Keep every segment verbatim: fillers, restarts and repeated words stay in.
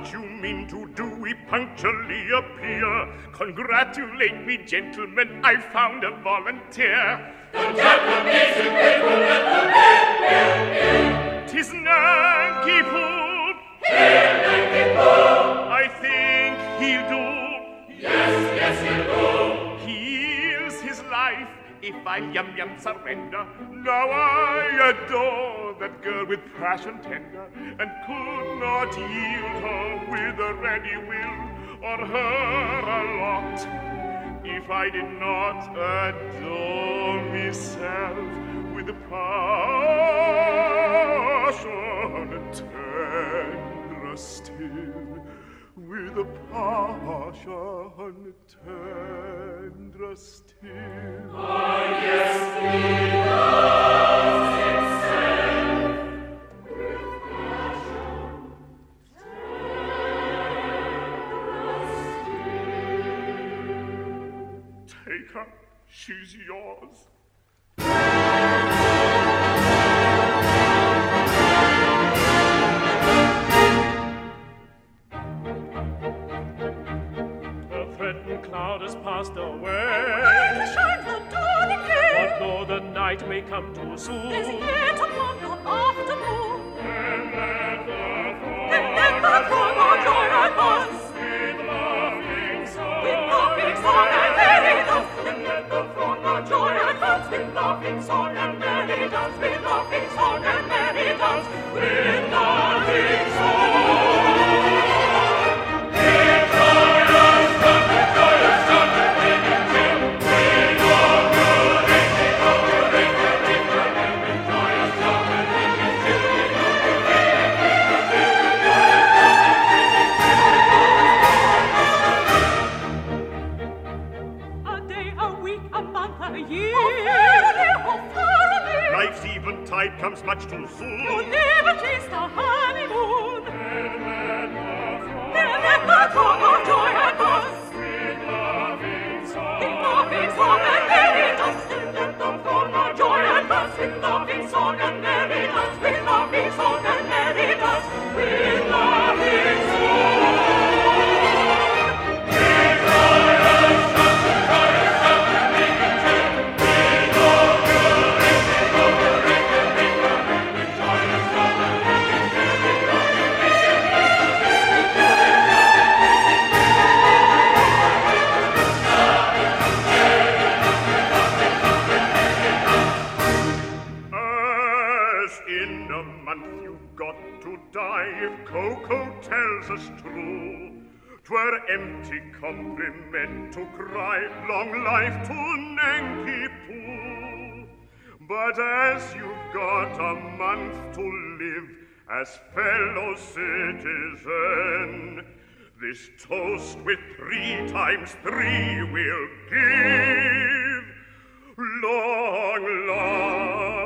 what you mean to do, we punctually appear. Congratulate me, gentlemen, I found a volunteer. The gentleman is in faithful gentleman. 'Tis Nanky Poo. Here, Nanky Poo. I think he'll do. Yes, yes, he'll do. Heals his life if I yum yum surrender. Now I adore that girl with passion tender, and could not yield her with a ready will, or her a lot, if I did not adore myself with passion tender still, with a passion tender still. Ah, yes, he loves himself with passion tender still. Take her, she's yours. Cloud has passed away. The shine will dawn again. What though the night may come too soon? There's yet a long afternoon. Then let the throng, Then let the throng our joy and us, with laughing song, with laughing song and merry dance. Then let the throng Our joy and dance, with laughing song and merry dance, with laughing song and merry dance, with laughing song. Life's eventide comes much too soon. You'll never taste a honeymoon. Then let the throng, Then let the throng our joy and dance, with laughing song, with laughing song and merry dance. Then let the throng our joy and dance, with laughing song and merry dance, with laughing song and merry dance, with laughing song. If Coco tells us true, 'twere empty compliment to cry long life to Nanky Poo. But as you've got a month to live as fellow citizen, this toast with three times three will give long life.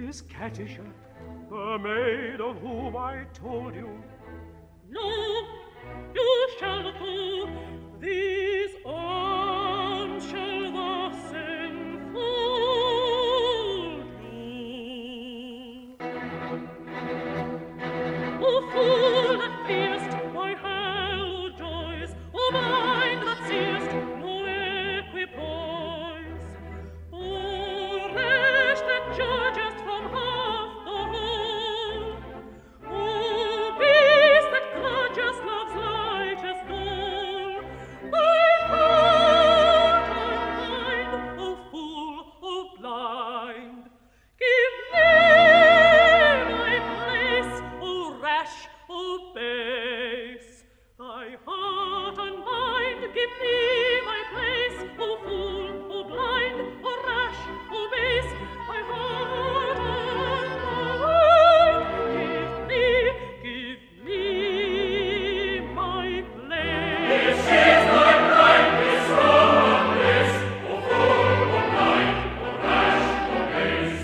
is Katisha, the maid of whom I told you. No, you shall not go. These arms shall thus enfold you. O fool that fear'st my hallowed joys, O mind that seest no equipoise, O wretch that judgest from half the whole, O beast that grudgest love's lightest goal, thy heart unkind, O fool, O blind, give me my place, O rash, O base, thy heart and mind, give me my place, O fool, O blind, O rash, O base, thy heart and mind, give me, give me my place. This is my blindness, wrong bliss, O fool, O blind, O rash, O base.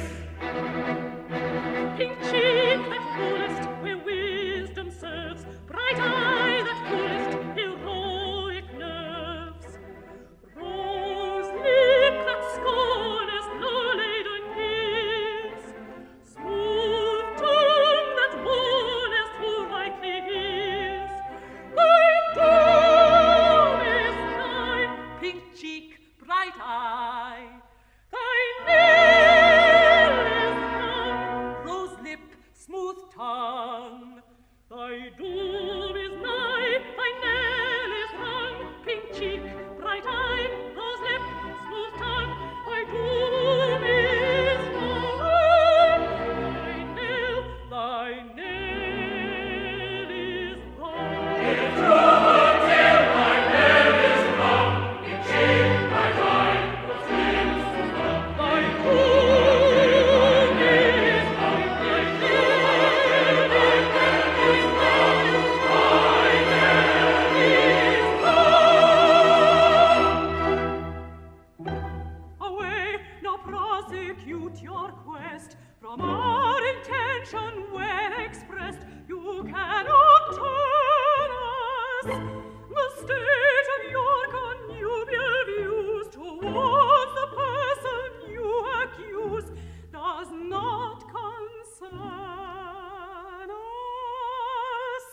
Pink cheek that rulest where wisdom serves, bright eye that coolest heroic nerves, rose lip that scornest the laden years, smooth tongue that warnest who rightly hears, thy doom is nigh, pink cheek, bright eye, thy nail is nigh, rose lip, smooth tongue, thy doom is nigh, thy nail is rung, pink cheek, bright eye, rose lip, smooth tongue, thy doom is nigh, thy nail, thy nail is rung. If truth tell my nail is wrong, in cheek my eye, those lips to wrong. Thy doom is nigh, thy nail is away, now prosecute your quest. From our intention well expressed, you cannot turn us. The state of your connubial views towards the person you accuse does not concern us.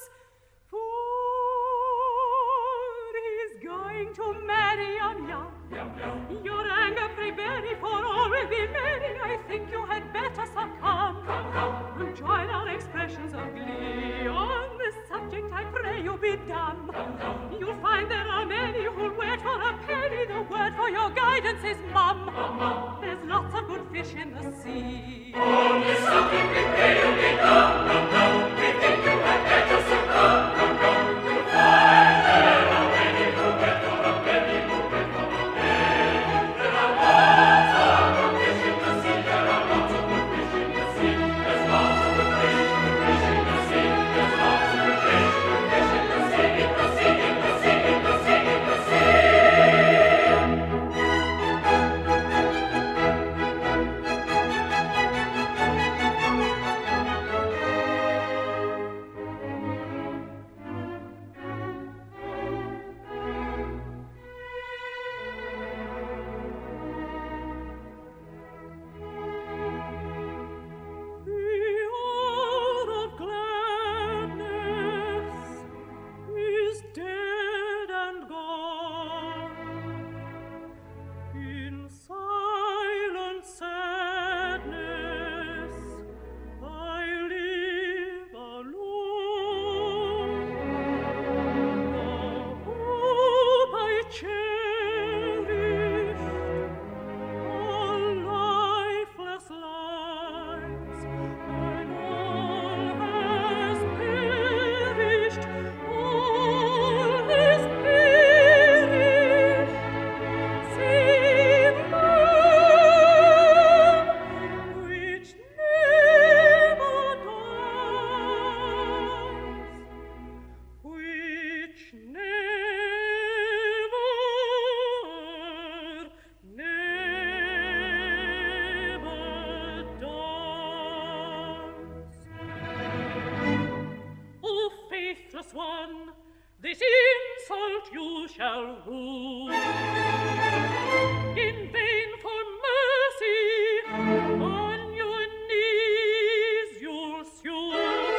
For he's going to marry Yum Yum. Your anger pray very, for all will be merry. I think you had better succumb. And join our expressions of glee. On this subject I pray you be dumb. You'll find there are many who'll wait for a penny. The word for your guidance is mum. There's lots of good fish in the sea. On this subject we pray you be dumb, dumb, dumb. We think you had better succumb, dumb, dumb. You'll find there are many who wait for a penny, who wait for a penny. There are lots of good fish in the sea, there are lots of good fish in the sea. There's lots of good fish, good fish in the sea. There's lots of good fish, good fish in the sea, in the sea, in the sea, in the sea, in the sea. This insult you shall rue. In vain for mercy, on your knees you'll sue.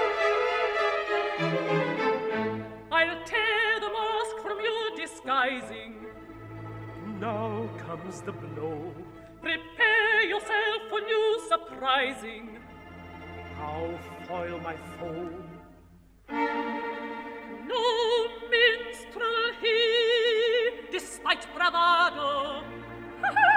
I'll tear the mask from your disguising. Now comes the blow. Prepare yourself for new surprising. How foil my foe? No minstrel he, despite bravado.